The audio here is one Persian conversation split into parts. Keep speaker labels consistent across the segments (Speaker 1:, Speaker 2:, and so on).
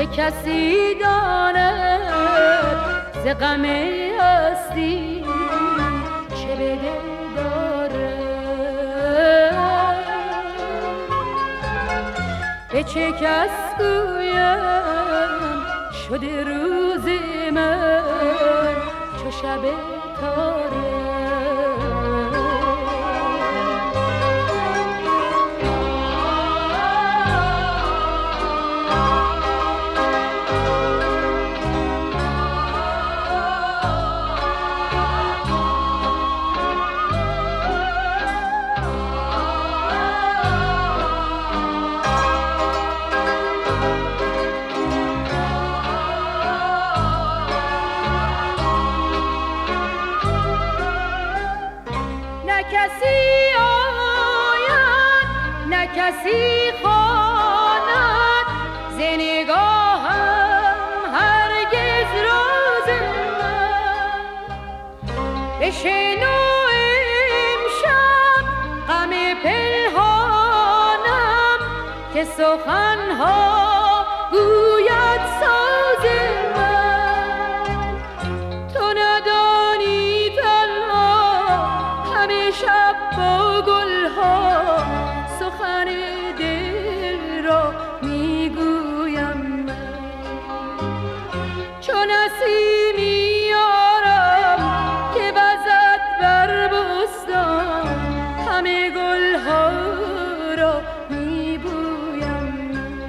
Speaker 1: کسی داند ز غم هستی چه به دل دارد؟ به چه کس گویم شده روز من چو شب تاره؟ کسی آید نه کسی خواند ز نگاهم هرگز راز من. بشنو امشب غم پنهانم که سخنها گوید ساز من. تو ندانی تنها همه شب با گلها سخن دل را میگویم من. چو نسیمی یارم که وزد بر بستان همه گلها را میبویم من.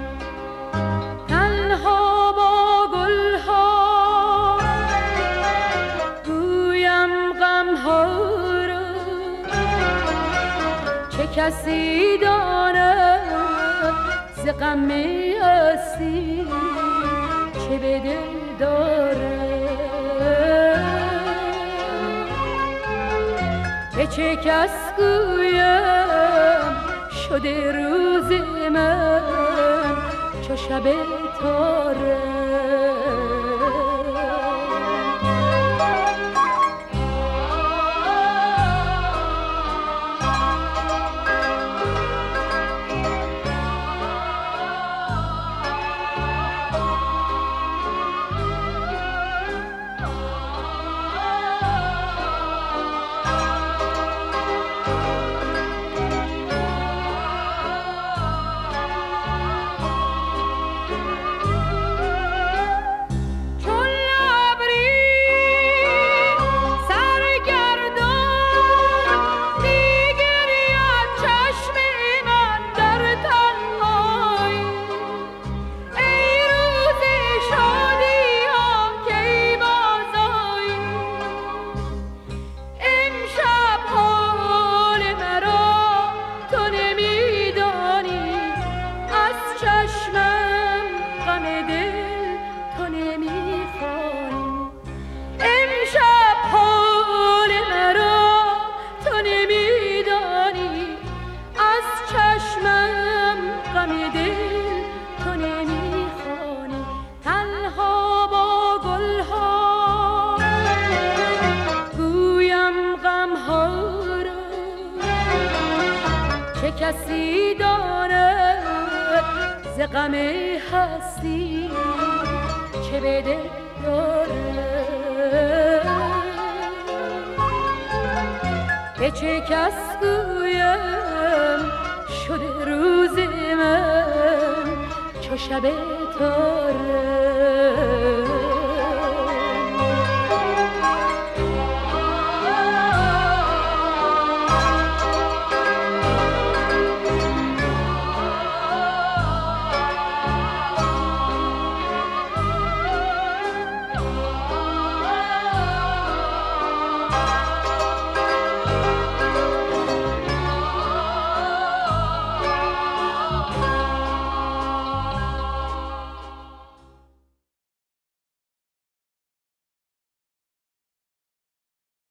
Speaker 1: تنها با گلها گویم غمها را چه کسی داند ز غم هستی چه به دل دارد؟ به چه کس گویم شده روز من چو شب تاره؟ کسی داند ز غم هستی چه به دل دارد؟ به چه کس گویم شده روز من چو شب تاره؟